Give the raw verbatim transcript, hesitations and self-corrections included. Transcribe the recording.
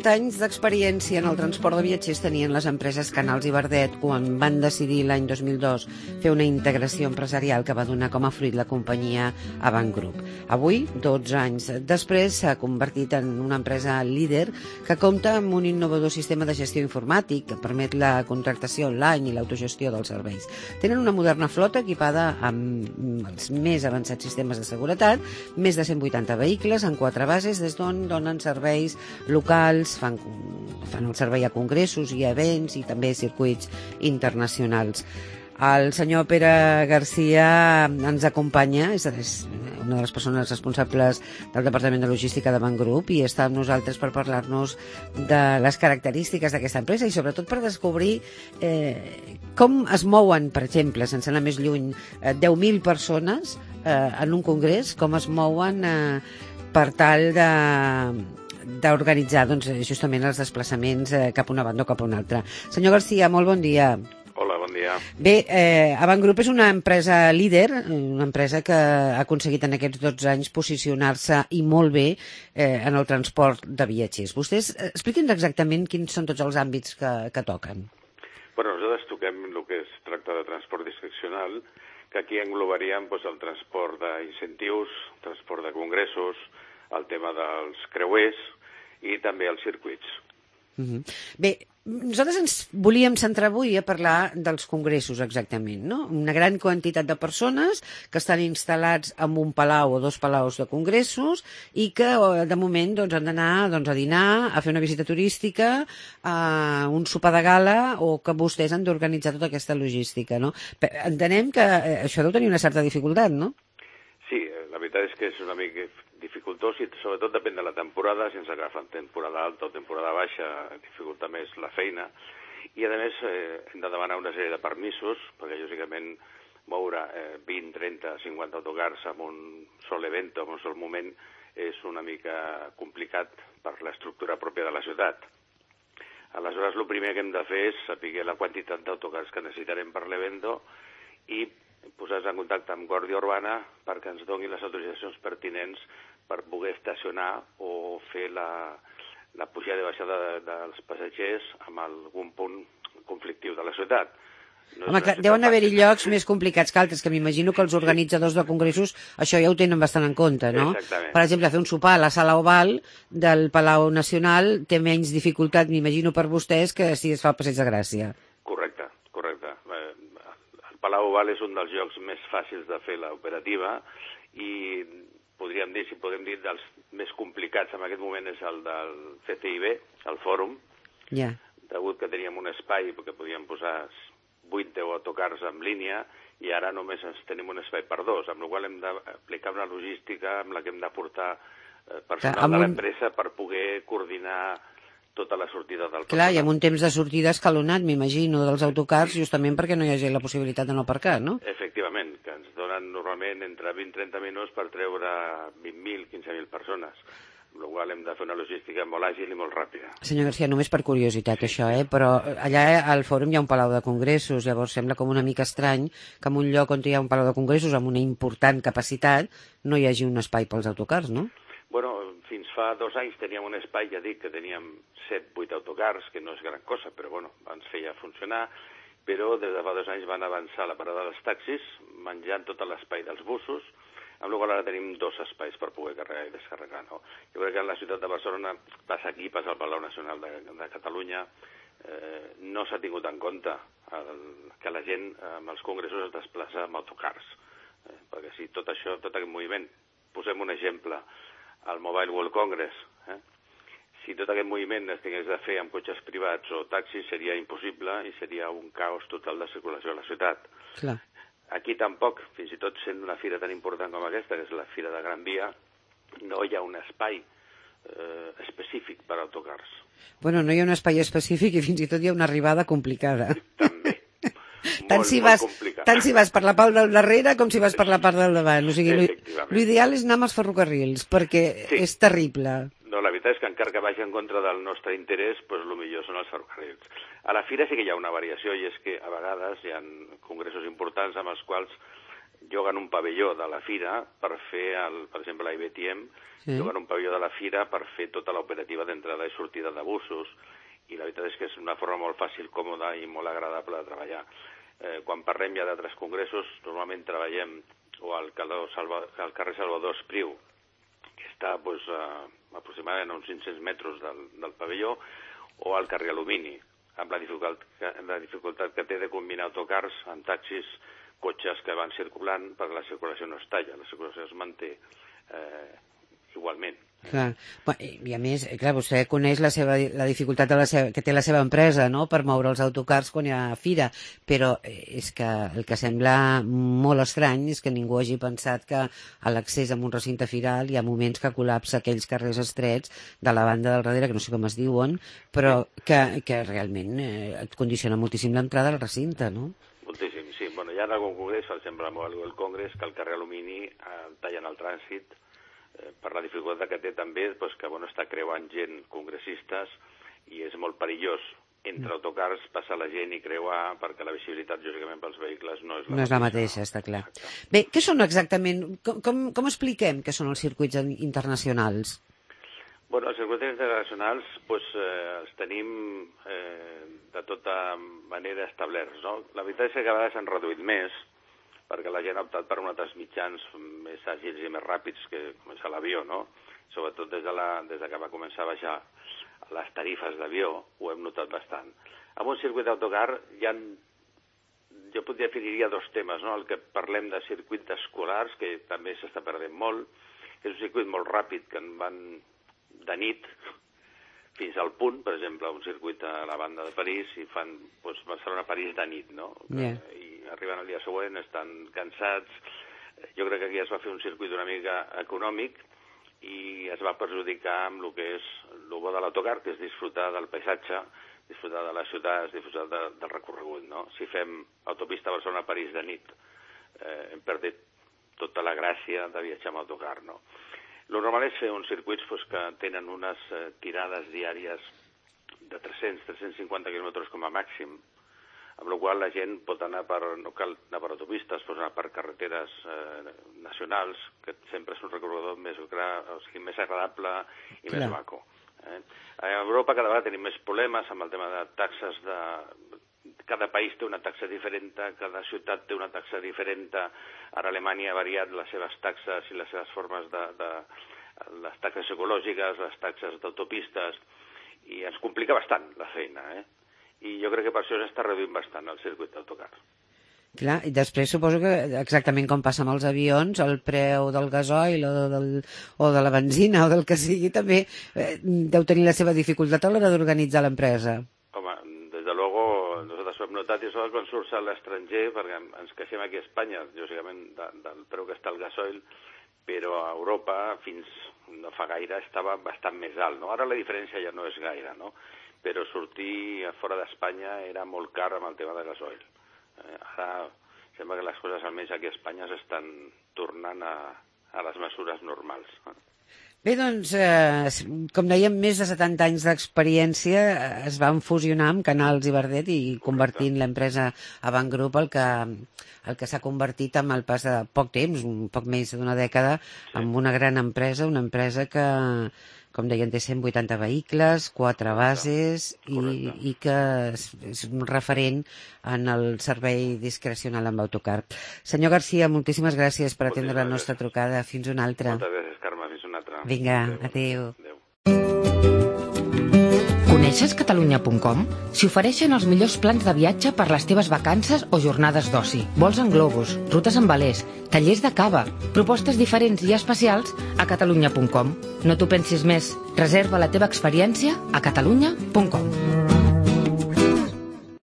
trenta anys d'experiència en el transport de viatgers tenien les empreses Canals i Verdet quan van decidir l'any dos mil dos fer una integració empresarial que va donar com a fruit la companyia Avant Group. Avui, dotze anys després, s'ha convertit en una empresa líder que compta amb un innovador sistema de gestió informàtic que permet la contractació online i l'autogestió dels serveis. Tenen una moderna flota equipada amb els més avançats sistemes de seguretat, més de cent vuitanta vehicles en quatre bases des d'on donen serveis locals, fan, fan el servei a congressos i events i també circuits internacionals. El senyor Pere Garcia ens acompanya, és una de les persones responsables del Departament de Logística d'Avant Group i està amb nosaltres per parlar-nos de les característiques d'aquesta empresa i sobretot per descobrir eh, com es mouen, per exemple, sense anar més lluny, eh, deu mil persones eh, en un congrés, com es mouen eh, per tal de d'organitzar doncs, justament els desplaçaments eh, cap a una banda o cap a una altra. Senyor Garcia, molt bon dia. Hola, bon dia. Bé, eh, Avant Group és una empresa líder, una empresa que ha aconseguit en aquests dotze anys posicionar-se i molt bé eh, en el transport de viatgers. Vostès, eh, expliqui'ns exactament quins són tots els àmbits que, que toquen. Bueno, nosaltres toquem el que es tracta de transport discrecional, que aquí englobaríem doncs, el transport d'incentius, transport de congressos, el tema dels creuers i també els circuits. Uh-huh. Bé, nosaltres ens volíem centrar avui a parlar dels congressos exactament, no? Una gran quantitat de persones que estan instal·lats en un palau o dos palaus de congressos i que de moment doncs, han d'anar doncs, a dinar, a fer una visita turística, a un sopar de gala o que vostès han d'organitzar tota aquesta logística, no? Entenem que això deu tenir una certa dificultat, no? Sí, la veritat és que és una mica dificultós i sobretot depèn de la temporada, si ens agafen temporada alta o temporada baixa dificulta més la feina i a més eh, hem de demanar una sèrie de permisos perquè lògicament moure eh, vint, trenta, cinquanta autocars en un sol event o en un sol moment és una mica complicat per l'estructura pròpia de la ciutat. Aleshores el primer que hem de fer és saber la quantitat d'autocars que necessitarem per l'evento i posar-nos en contacte amb Guàrdia Urbana perquè ens doni les autoritzacions pertinents per poder estacionar o fer la, la pujada i baixada de, dels passatgers amb algun punt conflictiu de la ciutat. No Home, clar, deuen haver-hi llocs més complicats que altres, que m'imagino que els organitzadors de congressos això ja ho tenen bastant en compte, no? Exactament. Per exemple, fer un sopar a la sala oval del Palau Nacional té menys dificultat, m'imagino, per vostès que si es fa el Passeig de Gràcia. Correcte, correcte. El Palau Oval és un dels llocs més fàcils de fer l'operativa i podríem dir, si podem dir, dels més complicats en aquest moment és el del C C I B, el fòrum, yeah. degut que teníem un espai que podíem posar vuit o deu autocars en línia i ara només tenim un espai per dos, amb la qual hem d'aplicar una logística amb la que hem de portar personal Clar, de l'empresa un... per poder coordinar tota la sortida del personal. Clar, i amb un temps de sortida escalonat, m'imagino, dels autocars, justament perquè no hi hagi la possibilitat de no aparcar, no? Efectivament, que ens donen normalment entre vint i trenta minuts per treure vint mil, quinze mil persones, amb la qual hem de fer una logística molt àgil i molt ràpida. Senyor Garcia, només per curiositat això, eh? Però allà al fòrum hi ha un palau de congressos, llavors sembla com una mica estrany que en un lloc on hi ha un palau de congressos amb una important capacitat no hi hagi un espai pels autocars, no? Bueno, fins fa dos anys teníem un espai, ja dic, que teníem set, vuit autocars, que no és gran cosa, però bueno, ens feia funcionar, però des de fa dos anys van avançar la parada dels taxis, menjant tot l'espai dels busos, amb la qual ara tenim dos espais per poder carregar i descarregar. No? Jo crec que en la ciutat de Barcelona, passa aquí, passa al Palau Nacional de, de Catalunya, eh, no s'ha tingut en compte el, que la gent amb els congressos es desplaça amb autocars. Eh, perquè si tot això, tot aquest moviment, posem un exemple, el Mobile World Congress, eh? si tot aquest moviment es tingués de fer amb cotxes privats o taxis seria impossible i seria un caos total de circulació a la ciutat. Clar. Aquí tampoc, fins i tot sent una fira tan important com aquesta, que és la Fira de Gran Via, no hi ha un espai eh, específic per a autocars. Bueno, no hi ha un espai específic i fins i tot hi ha una arribada complicada. També. Tant, molt, si molt vas, complicat. tant si vas per la part del darrere com si vas per la part del davant. O sigui, l'ideal és anar amb els ferrocarrils, perquè sí. és terrible. No, la veritat és que encara que vagi en contra del nostre interès, doncs el millor són els ferrocarrils. A la fira sí que hi ha una variació, i és que a vegades hi ha congressos importants amb els quals lloguen un pavelló de la fira per fer, el, per exemple, l'I B T M, sí. lloguen un pavelló de la fira per fer tota l'operativa d'entrada i sortida de busos, i la veritat és que és una forma molt fàcil, còmoda i molt agradable de treballar. Eh, quan parlem ja d'altres congressos, normalment treballem o al carrer Salvador Espriu, que està pues, a, aproximadament a uns cinc-cents metres del, del pavelló, o al carrer Alumini, amb la dificultat, la dificultat que té de combinar autocars amb taxis, cotxes que van circulant, perquè la circulació no es talla, la circulació es manté eh, igualment. Clar. I a més, clar, vostè coneix la, seva, la dificultat de la seva, que té la seva empresa, no?, per moure els autocars quan hi ha fira, però és que el que sembla molt estrany és que ningú hagi pensat que a l'accés a un recinte firal hi ha moments que col·lapsa aquells carrers estrets de la banda del darrere, que no sé com es diuen, però que, que realment eh, et condiciona moltíssim l'entrada al recinte, no? Moltíssim, sí. Bueno, hi ha algun congrés, per exemple, el Congrés, que al carrer Alumini eh, tallen el trànsit, per la dificultat que té també, doncs, que bueno, està creuant gent, congressistes, i és molt perillós entre autocars passar la gent i creuar, perquè la visibilitat, lògicament, pels vehicles no és la, no és la mateixa. mateixa, està clar. Exacte. Bé, què són exactament, com, com, com expliquem què són els circuits internacionals? Bueno, els circuits internacionals doncs, eh, els tenim eh, de tota manera establerts, no? La veritat és que cada vegada s'han reduït més, perquè la gent ha optat per uns altres mitjans més àgils i més ràpids que començar l'avió, no? Sobretot des de, la, des de que va començar a baixar les tarifes d'avió, ho hem notat bastant. En un circuit d'autocar hi ha, jo definiria dos temes, no? El que parlem de circuits escolars, que també s'està perdent molt, que és un circuit molt ràpid, que en van de nit fins al punt, per exemple, un circuit a la banda de París, i fan doncs, Barcelona-París de nit, no? Yeah. I arriben el dia següent, estan cansats. Jo crec que aquí es va fer un circuit una mica econòmic i es va perjudicar amb el que és el bo de l'autocar, que és disfrutar del paisatge, disfrutar de les ciutats, disfrutar de, del recorregut, no? Si fem autopista Barcelona-París de nit, eh, hem perdut tota la gràcia de viatjar amb autocar, no? El normal és fer uns circuits pues, que tenen unes eh, tirades diàries de tres-cents a tres-cents cinquanta quilòmetres com a màxim, amb la qual la gent pot anar per, no cal anar per autopistes, pot anar per carreteres eh, nacionals, que sempre és un recorregut més, o sigui, més agradable i Clar. més maco. Eh? A Europa cada vegada tenim més problemes amb el tema de taxes de... Cada país té una taxa diferent, cada ciutat té una taxa diferent. Ara Alemanya ha variat les seves taxes i les seves formes de... de les taxes ecològiques, les taxes d'autopistes, i ens complica bastant la feina, eh? I jo crec que per això s'està reduint bastant el circuit d'autocar. Clar, i després suposo que exactament com passa amb els avions, el preu del gasoil o, del, o de la benzina o del que sigui també eh, deu tenir la seva dificultat a l'hora d'organitzar l'empresa. Home, des de luego, nosaltres ho hem notat i sobretot quan surts a l'estranger, perquè ens queixem aquí a Espanya, lògicament, de, del preu que està el gasoil, però a Europa fins no fa gaire estava bastant més alt, no? Ara la diferència ja no és gaire, no? Però sortir a fora d'Espanya era molt car amb el tema de gasoil. Eh, ara sembla que les coses, almenys aquí a Espanya, s'estan tornant a, a les mesures normals. Bé, doncs, eh, com dèiem, més de setanta anys d'experiència es van fusionar amb Canals i Bardet i convertint l'empresa Avant Group el que, el que s'ha convertit amb el pas de poc temps, un poc més d'una dècada, sí. en una gran empresa, una empresa que, com deien, té cent vuitanta vehicles, quatre bases i, i que és, és un referent en el servei discrecional amb autocar. Senyor Garcia, moltíssimes gràcies per atendre la nostra trucada. Fins una altra. Moltes gràcies, Carme. Fins una altra. Vinga, adéu. Adéu. Coneixes catalunya punt com? S'hi ofereixen els millors plans de viatge per les teves vacances o jornades d'oci. Vols en globus, rutes en velers, tallers de cava, propostes diferents i especials a catalunya punt com. No t'ho pensis més. Reserva la teva experiència a catalunya punt com.